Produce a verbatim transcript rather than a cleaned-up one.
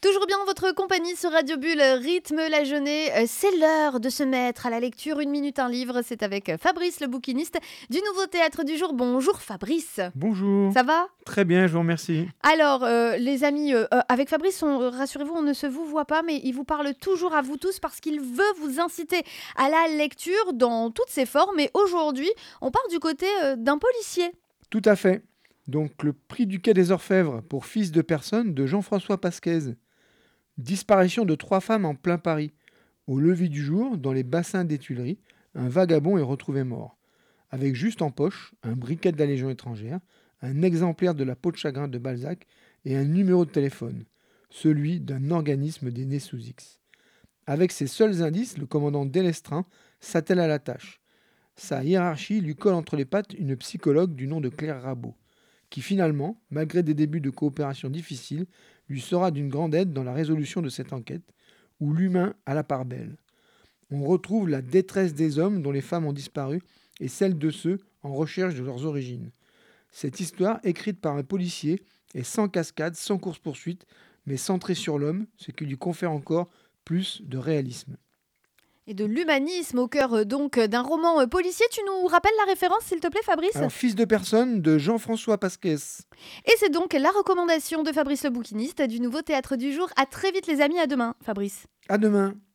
Toujours bien en votre compagnie sur Radio Bulle, rythme la journée. Euh, C'est l'heure de se mettre à la lecture. Une minute, un livre. C'est avec Fabrice le bouquiniste du Nouveau Théâtre du Jour. Bonjour Fabrice. Bonjour. Ça va? Très bien, je vous remercie. Alors, euh, les amis, euh, euh, avec Fabrice, on- euh, rassurez-vous, on ne se vous voit pas, mais il vous parle toujours à vous tous parce qu'il veut vous inciter à la lecture dans toutes ses formes. Et aujourd'hui, on part du côté euh, d'un policier. Tout à fait. Donc, le prix du Quai des Orfèvres pour Fils de personne de Jean-François Pasquez. Disparition de trois femmes en plein Paris. Au lever du jour, dans les bassins des Tuileries, un vagabond est retrouvé mort. Avec juste en poche un briquet de la Légion étrangère, un exemplaire de la peau de chagrin de Balzac et un numéro de téléphone, celui d'un organisme des nés sous X. Avec ces seuls indices, le commandant Delestraint s'attelle à la tâche. Sa hiérarchie lui colle entre les pattes une psychologue du nom de Claire Rabot, qui finalement, malgré des débuts de coopération difficiles, lui sera d'une grande aide dans la résolution de cette enquête, où l'humain a la part belle. On retrouve la détresse des hommes dont les femmes ont disparu et celle de ceux en recherche de leurs origines. Cette histoire, écrite par un policier, est sans cascade, sans course-poursuite, mais centrée sur l'homme, ce qui lui confère encore plus de réalisme. Et de l'humanisme au cœur euh, donc euh, d'un roman euh, policier. Tu nous rappelles la référence, s'il te plaît, Fabrice? Alors, Fils de personne de Jean-François Pasquez. Et c'est donc la recommandation de Fabrice le bouquiniste du Nouveau Théâtre du Jour. À très vite les amis, à demain Fabrice. À demain.